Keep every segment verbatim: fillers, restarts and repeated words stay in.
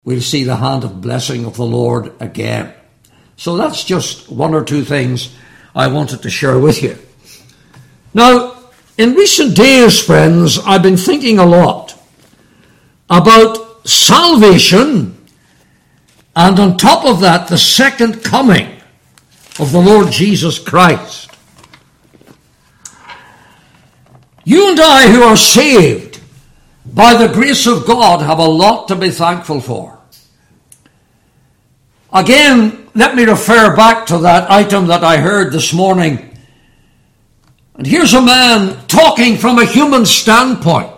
we'll see the hand of blessing of the Lord again. So that's just one or two things I wanted to share with you. Now, in recent days, friends, I've been thinking a lot about salvation, and on top of that, the second coming of the Lord Jesus Christ. You and I who are saved by the grace of God have a lot to be thankful for. Again, let me refer back to that item that I heard this morning. And here's a man talking from a human standpoint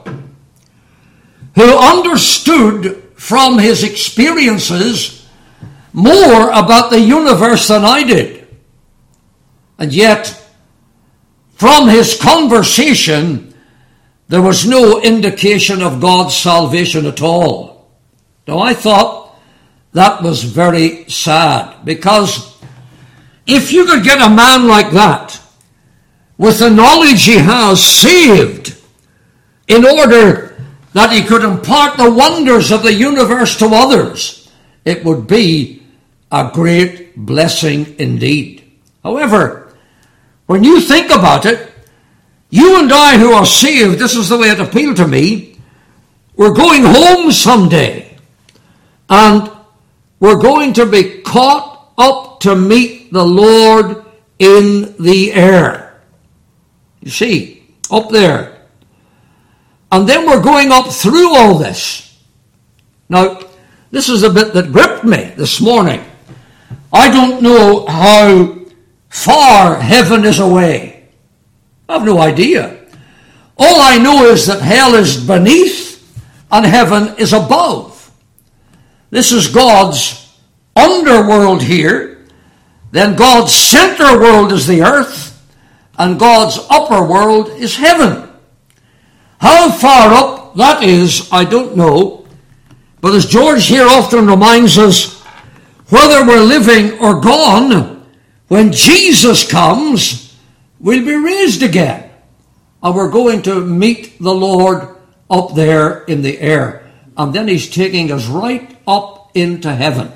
who understood from his experiences more about the universe than I did. And yet, from his conversation, there was no indication of God's salvation at all. Now, I thought that was very sad, because if you could get a man like that, with the knowledge he has, saved, in order that he could impart the wonders of the universe to others, it would be a great blessing indeed. However, when you think about it, you and I who are saved, this is the way it appealed to me, we're going home someday, and we're going to be caught up to meet the Lord in the air. You see, up there. And then we're going up through all this. Now, this is a bit that gripped me this morning. I don't know how far heaven is away. I have no idea. All I know is that hell is beneath and heaven is above. This is God's underworld here. Then God's center world is the earth, and God's upper world is heaven. How far up that is, I don't know. But as George here often reminds us, whether we're living or gone, when Jesus comes, we'll be raised again. And we're going to meet the Lord up there in the air. And then he's taking us right up into heaven.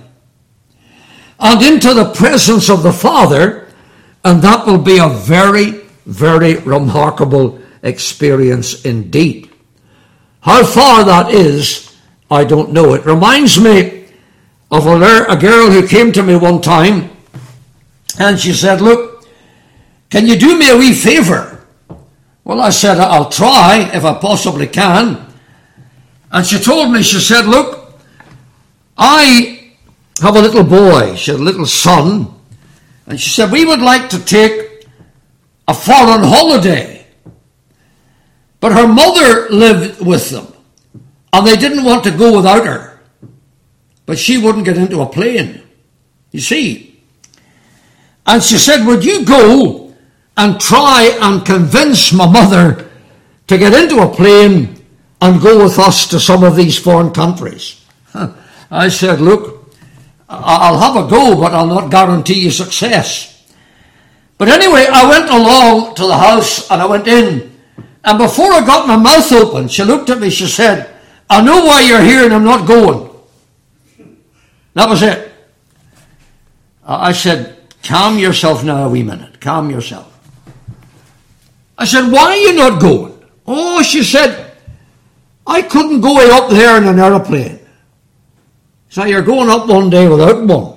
And into the presence of the Father. And that will be a very, very remarkable experience indeed. How far that is, I don't know. It reminds me of a, a girl who came to me one time, and she said, "Look, can you do me a wee favour?" Well, I said, "I'll try if I possibly can." And she told me, she said, "Look, I have a little boy." She had a little son. And she said, "We would like to take a foreign holiday." But her mother lived with them, and they didn't want to go without her. But she wouldn't get into a plane, you see. And she said, "Would you go and try and convince my mother to get into a plane and go with us to some of these foreign countries?" I said, "Look, I'll have a go, but I'll not guarantee you success." But anyway, I went along to the house and I went in. And before I got my mouth open, she looked at me, she said, "I know why you're here and I'm not going." That was it. I said, "Calm yourself now a wee minute. Calm yourself." I said, "Why are you not going?" "Oh," she said, "I couldn't go way up there in an aeroplane." So you're going up one day without one.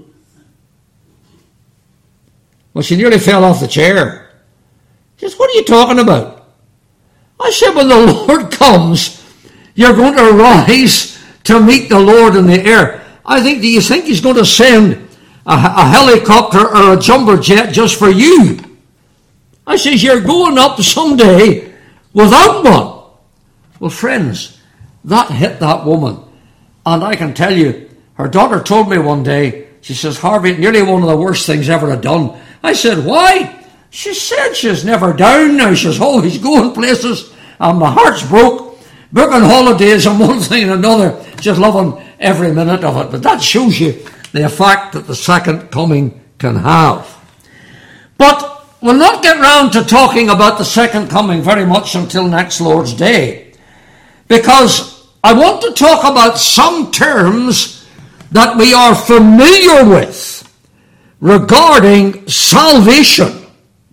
Well, she nearly fell off the chair. She says, "What are you talking about?" I said, "When the Lord comes, you're going to rise to meet the Lord in the air. I think, do you think he's going to send a, a helicopter or a jumbo jet just for you?" I says, "You're going up someday without one." Well, friends, that hit that woman. And I can tell you, her daughter told me one day, she says, "Harvey, nearly one of the worst things ever had done." I said, "Why?" She said she's never down now. She's always going places. And my heart's broke. Booking holidays and one thing and another. Just loving every minute of it. But that shows you the effect that the second coming can have. But we'll not get round to talking about the second coming very much until next Lord's Day. Because I want to talk about some terms that we are familiar with regarding salvation,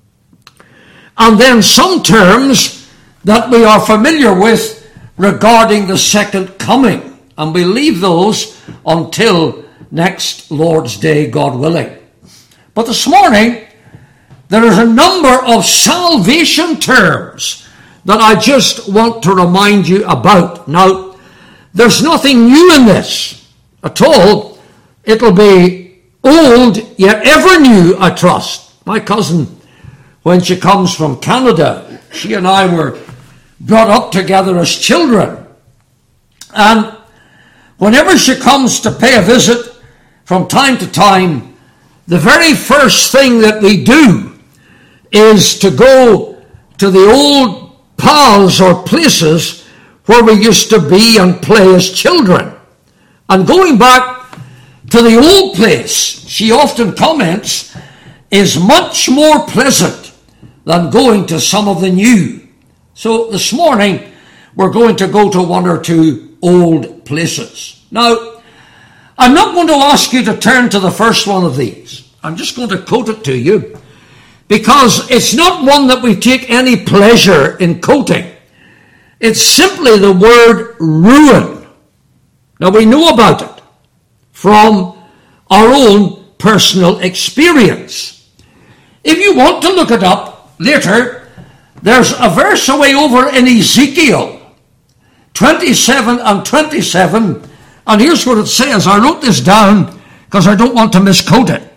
and then some terms that we are familiar with regarding the second coming, and we leave those until next Lord's Day, God willing. But this morning, there is a number of salvation terms that I just want to remind you about. Now, there's nothing new in this at all. It'll be old, yet ever new, I trust. My cousin, when she comes from Canada, she and I were brought up together as children. And whenever she comes to pay a visit from time to time, the very first thing that we do is to go to the old paths or places where we used to be and play as children. And going back to the old place, she often comments, is much more pleasant than going to some of the new. So this morning, we're going to go to one or two old places. Now, I'm not going to ask you to turn to the first one of these. I'm just going to quote it to you, because it's not one that we take any pleasure in quoting. It's simply the word ruin. Now, we know about it from our own personal experience. If you want to look it up later, there's a verse away over in Ezekiel twenty-seven and twenty-seven, and here's what it says. I wrote this down because I don't want to misquote it.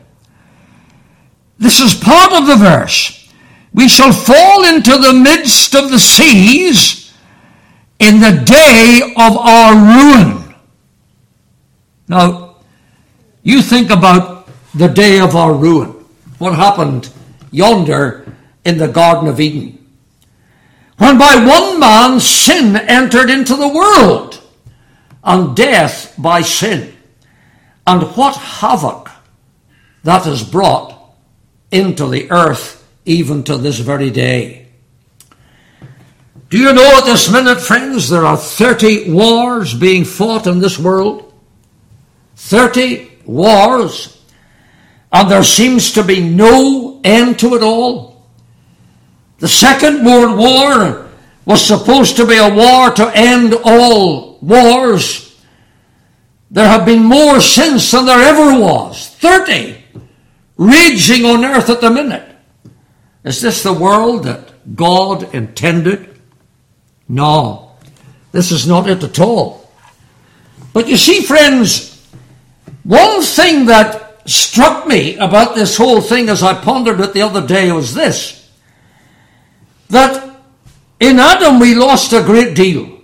This is part of the verse. We shall fall into the midst of the seas in the day of our ruin. Now, you think about the day of our ruin. What happened yonder in the Garden of Eden? When by one man sin entered into the world, and death by sin. And what havoc that has brought into the earth even to this very day. Do you know at this minute, friends, there are thirty wars being fought in this world? thirty wars. And there seems to be no end to it all. The Second World War was supposed to be a war to end all wars. There have been more since than there ever was. thirty raging on earth at the minute. Is this the world that God intended? No, this is not it at all. But you see, friends, one thing that struck me about this whole thing as I pondered it the other day was this, that in Adam we lost a great deal.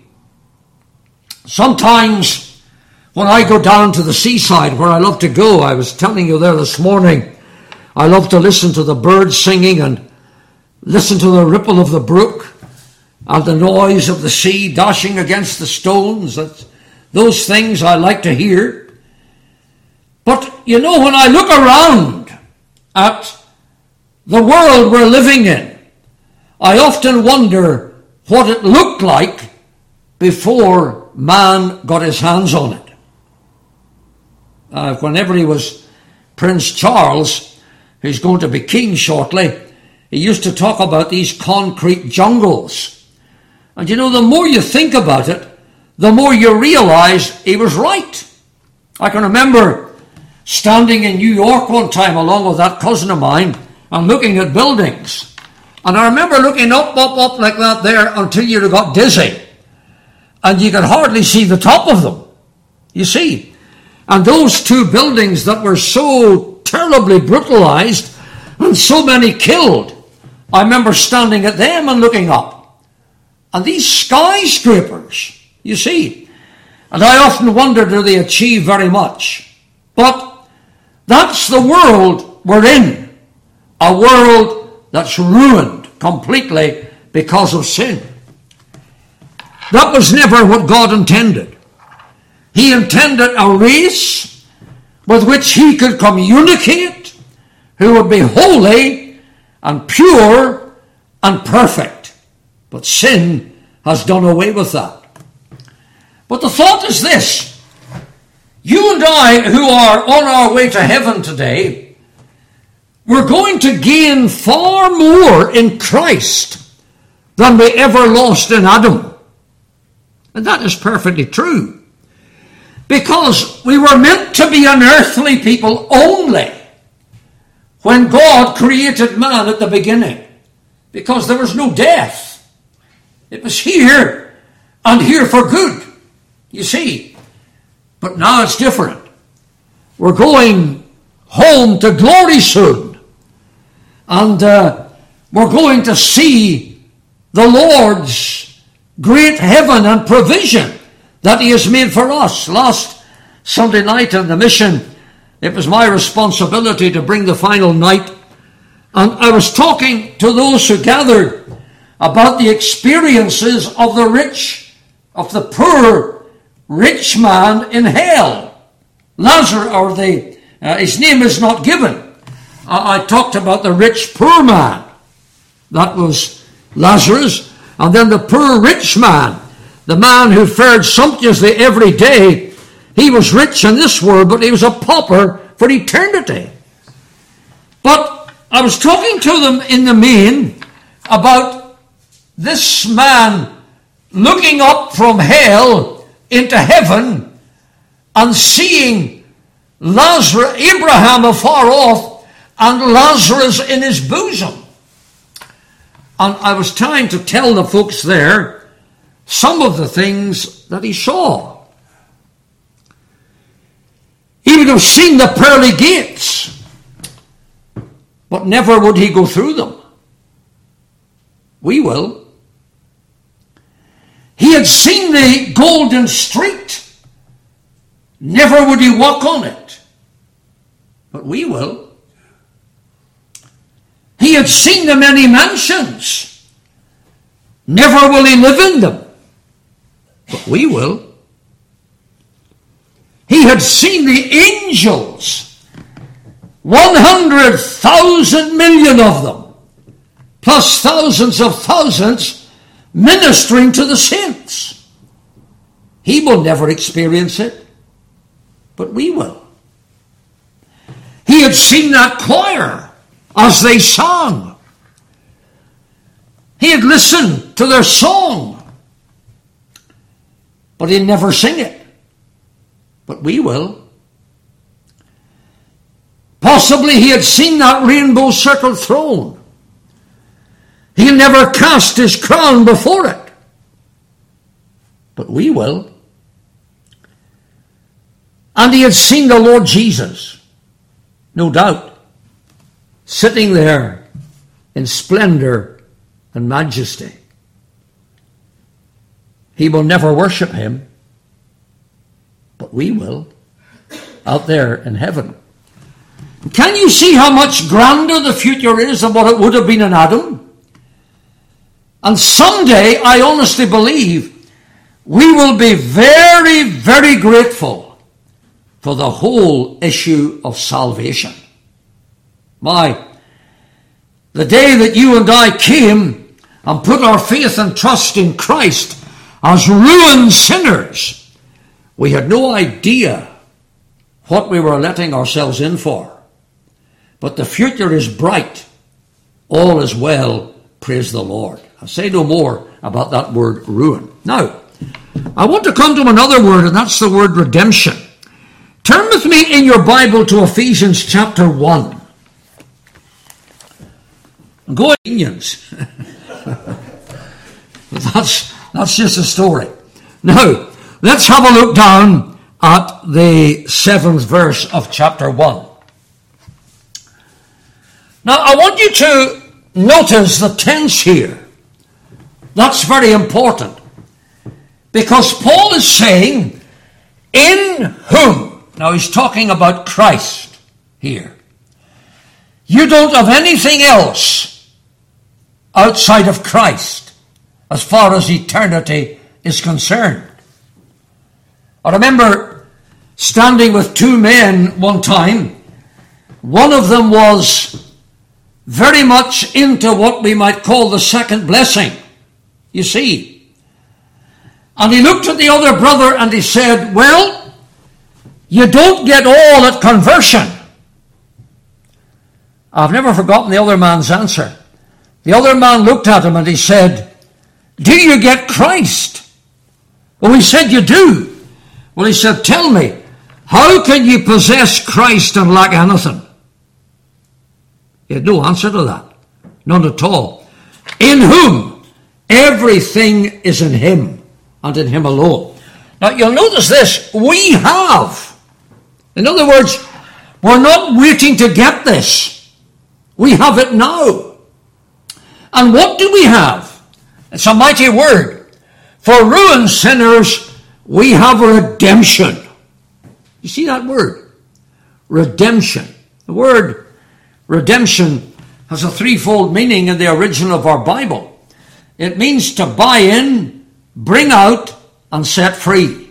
Sometimes when I go down to the seaside where I love to go, I was telling you there this morning, I love to listen to the birds singing and listen to the ripple of the brook and the noise of the sea dashing against the stones. That's, those things I like to hear. But, you know, when I look around at the world we're living in, I often wonder what it looked like before man got his hands on it. Uh, whenever he was Prince Charles, who's going to be king shortly, he used to talk about these concrete jungles. And you know, the more you think about it, the more you realize he was right. I can remember standing in New York one time along with that cousin of mine and looking at buildings. And I remember looking up, up, up like that there until you got dizzy. And you could hardly see the top of them. You see? And those two buildings that were so terribly brutalized and so many killed, I remember standing at them and looking up. And these skyscrapers, you see. And I often wonder, do they achieve very much? But that's the world we're in. A world that's ruined completely because of sin. That was never what God intended. He intended a race with which he could communicate, who would be holy and pure and perfect. But sin has done away with that. But the thought is this: you and I, who are on our way to heaven today, we're going to gain far more in Christ than we ever lost in Adam. And that is perfectly true. Because we were meant to be an earthly people only when God created man at the beginning. Because there was no death. It was here and here for good, you see. But now it's different. We're going home to glory soon. And uh, we're going to see the Lord's great heaven and provision that he has made for us. Last Sunday night in the mission, it was my responsibility to bring the final night. And I was talking to those who gathered about the experiences of the rich, of the poor rich man in hell. Lazarus, or the, uh, his name is not given. I talked about the rich poor man. That was Lazarus. And then the poor rich man, the man who fared sumptuously every day. He was rich in this world, but he was a pauper for eternity. But I was talking to them in the main about this man looking up from hell into heaven and seeing Lazarus, Abraham afar off, and Lazarus in his bosom. And I was trying to tell the folks there some of the things that he saw. He would have seen the pearly gates, but never would he go through them. We will. He had seen the golden street. Never would he walk on it. But we will. He had seen the many mansions. Never will he live in them. But we will. He had seen the angels. One hundred thousand million of them. Plus thousands of thousands ministering to the saints. He will never experience it. But we will. He had seen that choir as they sang. He had listened to their song, but he'd never sing it. But we will. Possibly he had seen that rainbow-circled throne. He'll never cast his crown before it. But we will. And he had seen the Lord Jesus, no doubt, sitting there in splendor and majesty. He will never worship him, but we will, out there in heaven. Can you see how much grander the future is than what it would have been in Adam? And someday, I honestly believe, we will be very, very grateful for the whole issue of salvation. My, the day that you and I came and put our faith and trust in Christ as ruined sinners, we had no idea what we were letting ourselves in for. But the future is bright. All is well, praise the Lord. I'll say no more about that word ruin. Now, I want to come to another word, and that's the word redemption. Turn with me in your Bible to Ephesians chapter one. Go Indians. But that's, that's just a story. Now, let's have a look down at the seventh verse of chapter one. Now, I want you to notice the tense here. That's very important. Because Paul is saying, in whom. Now, he's talking about Christ here. You don't have anything else outside of Christ as far as eternity is concerned. I remember standing with two men one time. One of them was very much into what we might call the second blessing, you see. And he looked at the other brother and he said, well, you don't get all at conversion. I've never forgotten the other man's answer. The other man looked at him and he said, do you get Christ? Well, he said, you do. Well, he said, tell me, how can you possess Christ and lack anything? He had no answer to that. None at all. In whom everything is in him and in him alone. Now, you'll notice this. We have. In other words, we're not waiting to get this. We have it now. And what do we have? It's a mighty word. For ruined sinners, we have redemption. You see that word? Redemption. The word redemption has a threefold meaning in the original of our Bible. It means to buy in, bring out, and set free.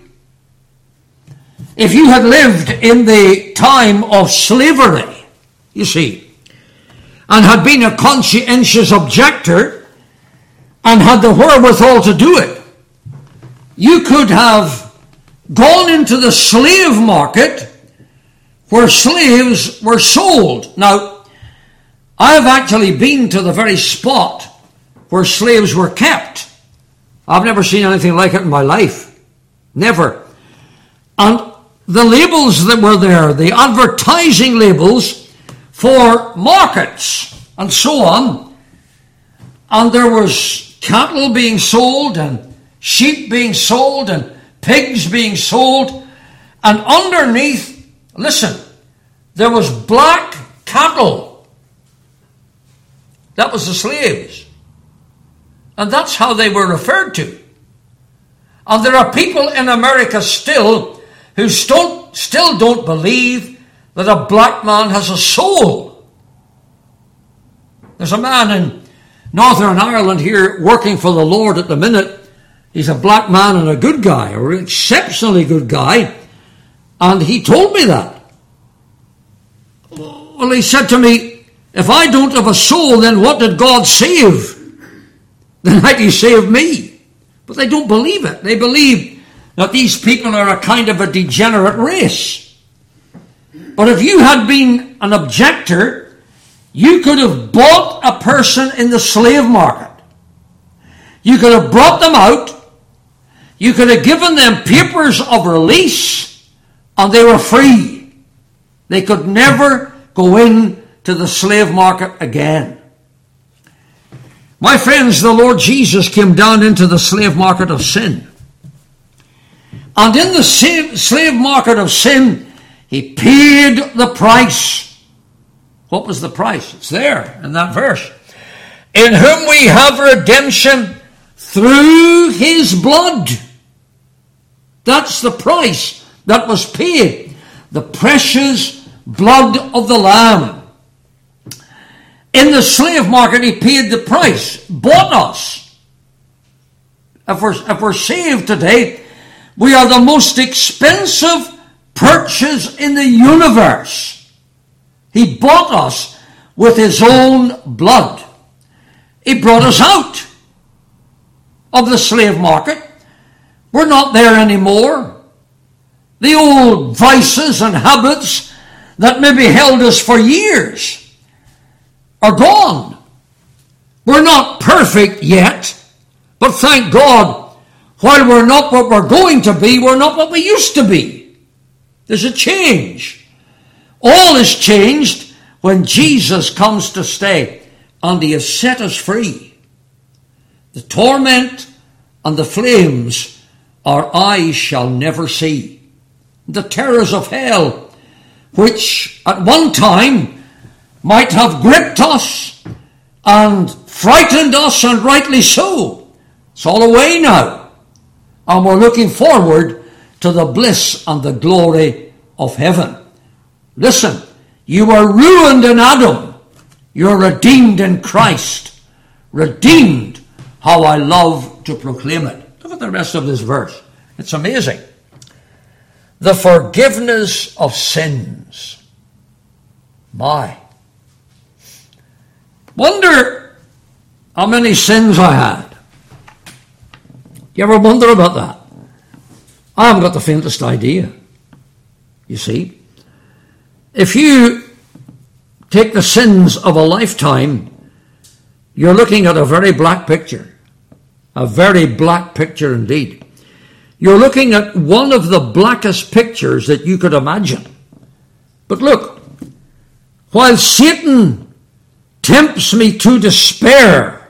If you had lived in the time of slavery, you see, and had been a conscientious objector, and had the wherewithal to do it, you could have gone into the slave market where slaves were sold. Now, I have actually been to the very spot where slaves were kept. I've never seen anything like it in my life. Never. And the labels that were there, the advertising labels for markets and so on, and there was cattle being sold and sheep being sold and pigs being sold, and underneath, listen, there was black cattle. That was the slaves. And that's how they were referred to. And there are people in America still who still, still don't believe that a black man has a soul. There's a man in Northern Ireland here working for the Lord at the minute. He's a black man and a good guy, an exceptionally good guy. And he told me that. Well, he said to me, if I don't have a soul, then what did God save? Then how do you save me? But they don't believe it. They believe that these people are a kind of a degenerate race. But if you had been an objector, you could have bought a person in the slave market. You could have brought them out. You could have given them papers of release, and they were free. They could never go in to the slave market again. My friends, the Lord Jesus came down into the slave market of sin. And in the slave market of sin, he paid the price. What was the price? It's there in that verse. In whom we have redemption through his blood. That's the price that was paid. The precious blood of the Lamb. In the slave market, he paid the price, bought us. If we're, if we're saved today, we are the most expensive purchase in the universe. He bought us with his own blood. He brought us out of the slave market. We're not there anymore. The old vices and habits that maybe held us for years are gone. We're not perfect yet, but thank God, while we're not what we're going to be, we're not what we used to be. There's a change. All is changed when Jesus comes to stay, and he has set us free. The torment and the flames our eyes shall never see. The terrors of hell, which at one time might have gripped us and frightened us, and rightly so. It's all away now. And we're looking forward to the bliss and the glory of heaven. Listen, you were ruined in Adam. You're redeemed in Christ. Redeemed. How I love to proclaim it. Look at the rest of this verse. It's amazing. The forgiveness of sins. My. Wonder how many sins I had. You ever wonder about that? I haven't got the faintest idea. You see, if you take the sins of a lifetime, you're looking at a very black picture. A very black picture indeed. You're looking at one of the blackest pictures that you could imagine. But look, while Satan tempts me to despair,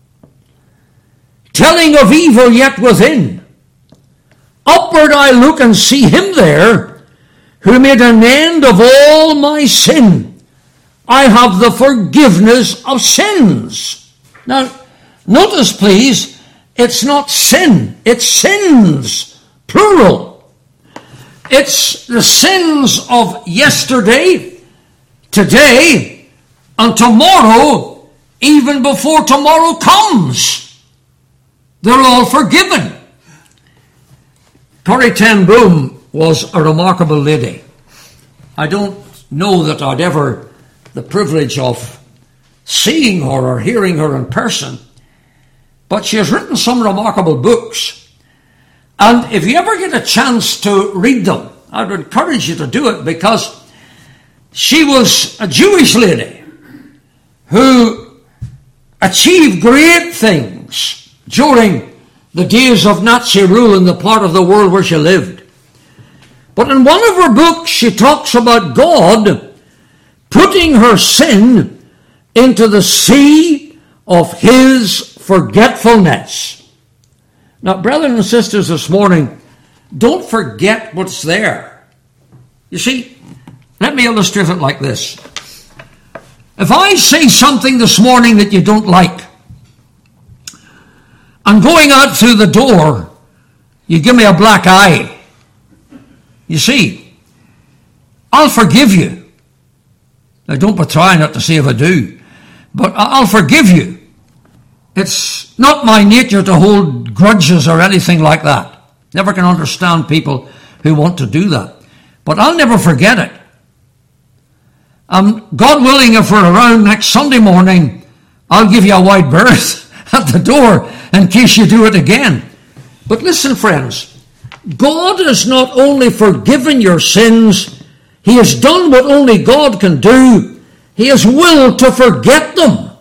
telling of evil yet within, upward I look and see him there who made an end of all my sin. I have the forgiveness of sins. Now, notice please, it's not sin, it's sins, plural. It's the sins of yesterday, today, and tomorrow, even before tomorrow comes. They're all forgiven. Corrie ten Boom was a remarkable lady. I don't know that I'd ever the privilege of seeing her or hearing her in person, but she has written some remarkable books. And if you ever get a chance to read them, I would encourage you to do it, because she was a Jewish lady who achieved great things during the days of Nazi rule in the part of the world where she lived. But in one of her books, she talks about God putting her sin into the sea of his forgetfulness. Now, brethren and sisters, this morning, don't forget what's there. You see, let me illustrate it like this. If I say something this morning that you don't like, and going out through the door, you give me a black eye, you see, I'll forgive you. Now, don't be trying not to see if I do, but I'll forgive you. It's not my nature to hold grudges or anything like that. Never can understand people who want to do that. But I'll never forget it. Um, God willing, if we're around next Sunday morning, I'll give you a wide berth at the door in case you do it again. But listen, friends, God has not only forgiven your sins, he has done what only God can do. He has willed to forget them.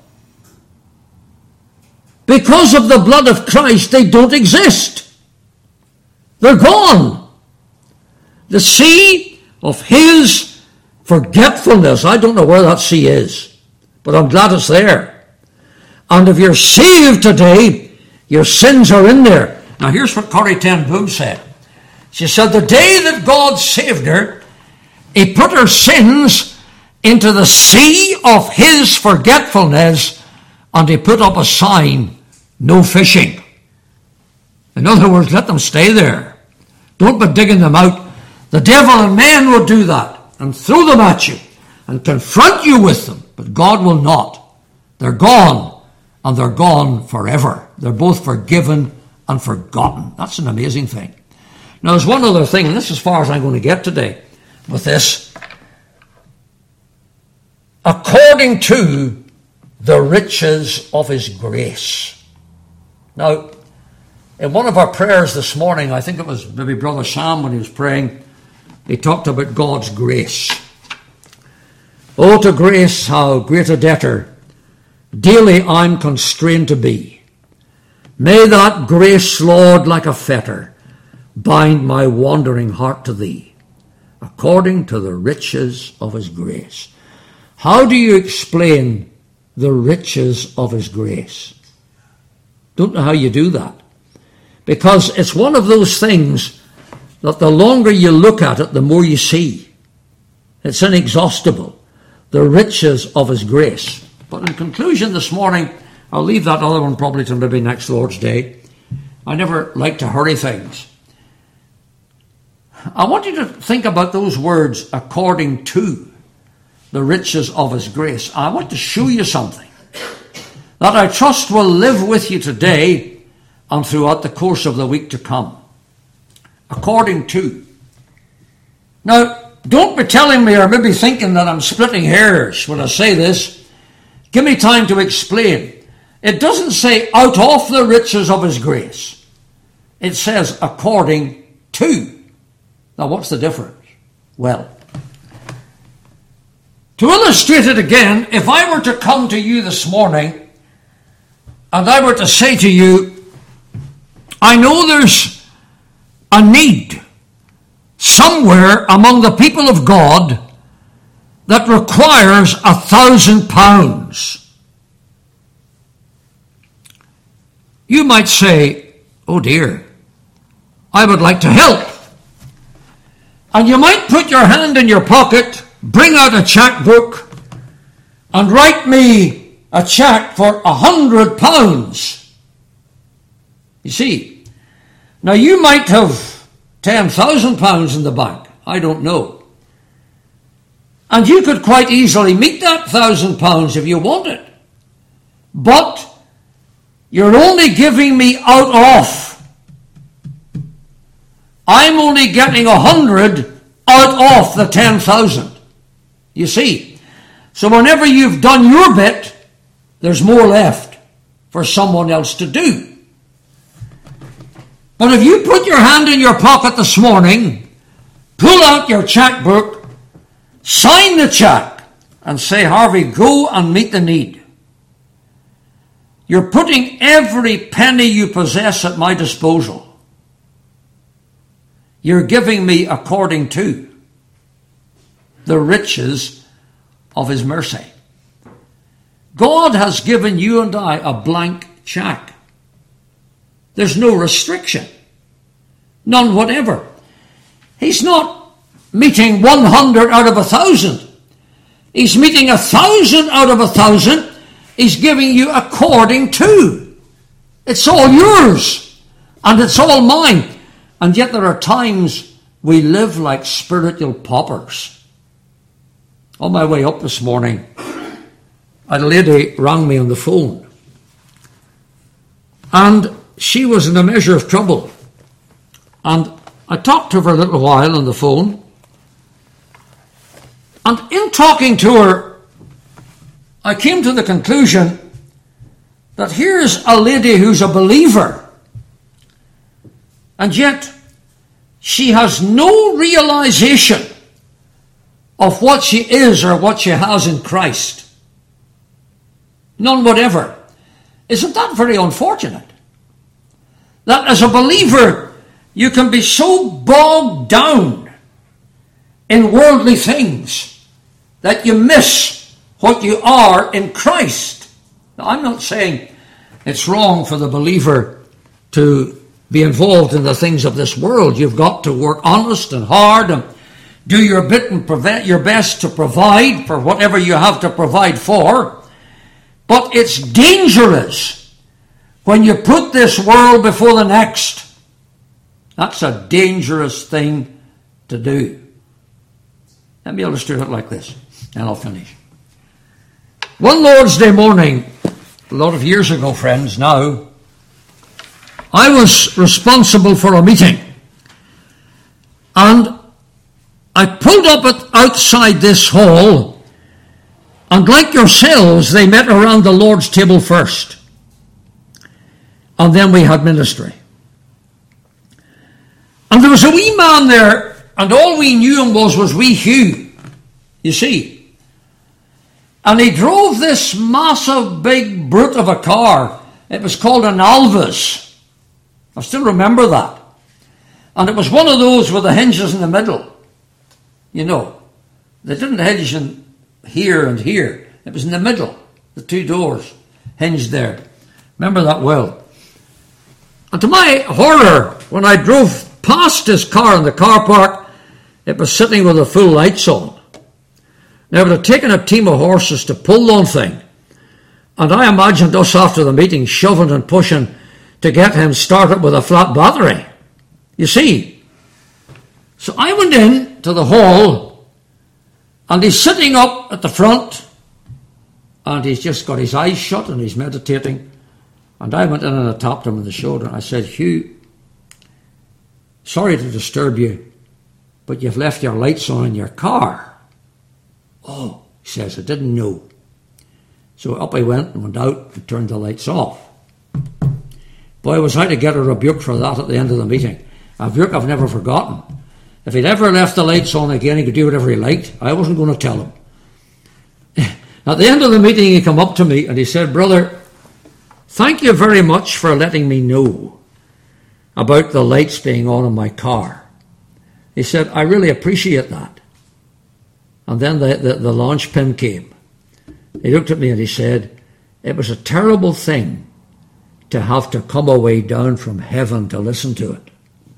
Because of the blood of Christ, they don't exist. They're gone. The sea of his forgetfulness, I don't know where that sea is, but I'm glad it's there. And if you're saved today, your sins are in there. Now here's what Corrie ten Boom said. She said, the day that God saved her, he put her sins into the sea of his forgetfulness, and he put up a sign, no fishing. In other words, let them stay there. Don't be digging them out. The devil and men will do that and throw them at you and confront you with them, but God will not. They're gone, and they're gone forever. They're both forgiven and forgotten. That's an amazing thing. Now, there's one other thing, and this is as far as I'm going to get today with this. According to the riches of his grace. Now, in one of our prayers this morning, I think it was maybe Brother Sam when he was praying, he talked about God's grace. Oh, to grace, how great a debtor daily I'm constrained to be. May that grace, Lord, like a fetter, bind my wandering heart to thee, according to the riches of his grace. How do you explain the riches of his grace? Don't know how you do that. Because it's one of those things that the longer you look at it, the more you see. It's inexhaustible. The riches of his grace. But in conclusion this morning, I'll leave that other one probably to maybe next Lord's Day. I never like to hurry things. I want you to think about those words, according to the riches of his grace. I want to show you something that I trust will live with you today and throughout the course of the week to come. According to. Now, don't be telling me or maybe thinking that I'm splitting hairs when I say this. Give me time to explain. It doesn't say out of the riches of his grace. It says according two. Now, what's the difference? Well, to illustrate it again, if I were to come to you this morning and I were to say to you, I know there's a need somewhere among the people of God that requires a thousand pounds. You might say, oh dear, I would like to help. And you might put your hand in your pocket, bring out a checkbook, and write me a check for a hundred pounds. You see, now you might have ten thousand pounds in the bank. I don't know. And you could quite easily meet that thousand pounds if you wanted. But you're only giving me out of. I'm only getting a hundred out of the ten thousand. You see. So whenever you've done your bit, there's more left for someone else to do. But if you put your hand in your pocket this morning, pull out your checkbook, sign the check, and say, Harvey, go and meet the need. You're putting every penny you possess at my disposal. You're giving me according to the riches of his mercy. God has given you and I a blank check. There's no restriction. None whatever. He's not meeting one hundred out of a thousand. He's meeting a thousand out of a thousand. He's giving you according to. It's all yours. And it's all mine. And yet there are times we live like spiritual paupers. On my way up this morning, a lady rang me on the phone. And she was in a measure of trouble. And I talked to her a little while on the phone. And in talking to her, I came to the conclusion that here's a lady who's a believer. And yet, she has no realization of what she is or what she has in Christ. None whatever. Isn't that very unfortunate? That as a believer, you can be so bogged down in worldly things that you miss what you are in Christ. Now, I'm not saying it's wrong for the believer to be involved in the things of this world. You've got to work honest and hard and do your bit and prevent your best to provide for whatever you have to provide for. But it's dangerous when you put this world before the next. That's a dangerous thing to do. Let me illustrate it like this, and I'll finish. One Lord's Day morning, a lot of years ago, friends, now, I was responsible for a meeting. And I pulled up at outside this hall, and like yourselves, they met around the Lord's table first. And then we had ministry. And there was a wee man there, and all we knew him was, was wee Hugh, you see. And he drove this massive big brute of a car. It was called an Alvis. I still remember that. And it was one of those with the hinges in the middle. You know, they didn't hinge in here and here. It was in the middle, the two doors hinged there. Remember that well. And to my horror, when I drove past his car in the car park, it was sitting with the full lights on. Now, it would have taken a team of horses to pull the thing. And I imagined us after the meeting shoving and pushing to get him started with a flat battery. You see. So I went in to the hall, and he's sitting up at the front, and he's just got his eyes shut and he's meditating. And I went in and I tapped him on the shoulder and I said, Hugh, sorry to disturb you, but you've left your lights on in your car. Oh, he says, I didn't know. So up I went and went out and turned the lights off. Boy, was I to get a rebuke for that at the end of the meeting. I've, I've never forgotten. If he'd ever left the lights on again, he could do whatever he liked. I wasn't going to tell him. At the end of the meeting, he came up to me and he said, "Brother, thank you very much for letting me know about the lights being on in my car." He said, "I really appreciate that." And then the, the, the launch pin came. He looked at me and he said, "It was a terrible thing to have to come away down from heaven to listen to it."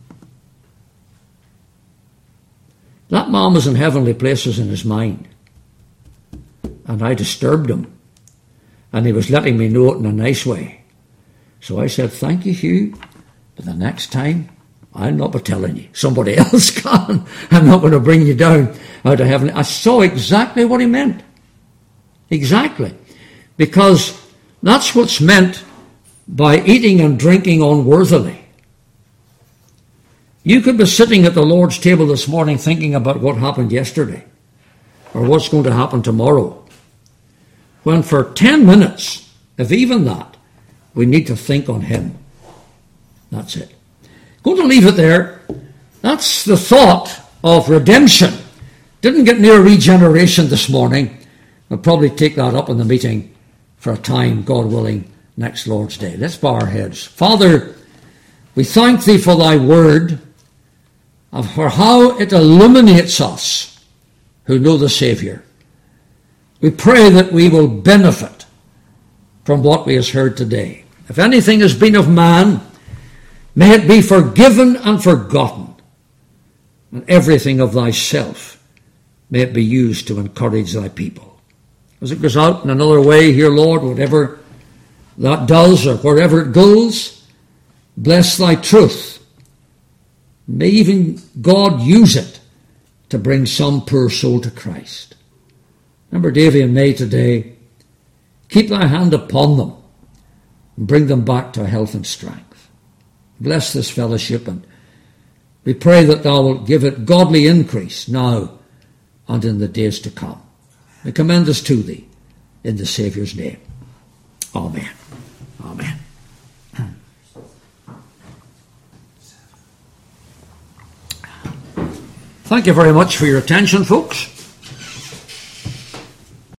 That man was in heavenly places in his mind. And I disturbed him. And he was letting me know it in a nice way. So I said, "Thank you, Hugh, but the next time, I'll not be telling you. Somebody else can. I'm not going to bring you down out of heaven." I saw exactly what he meant. Exactly. Because that's what's meant by eating and drinking unworthily. You could be sitting at the Lord's table this morning thinking about what happened yesterday or what's going to happen tomorrow, when for ten minutes, if even that, we need to think on him. That's it. Going to leave it there. That's the thought of redemption. Didn't get near regeneration this morning. We'll probably take that up in the meeting for a time, God willing, next Lord's Day. Let's bow our heads. Father, we thank thee for thy word and for how it illuminates us who know the Saviour. We pray that we will benefit from what we have heard today. If anything has been of man, may it be forgiven and forgotten, and everything of thyself, may it be used to encourage thy people. As it goes out in another way here, Lord, whatever that does or wherever it goes, bless thy truth. May even God use it to bring some poor soul to Christ. Remember Davy and May today. Keep thy hand upon them and bring them back to health and strength. Bless this fellowship, and we pray that thou wilt give it godly increase now and in the days to come. We commend us to thee in the Saviour's name. Amen. Amen. Thank you very much for your attention, folks.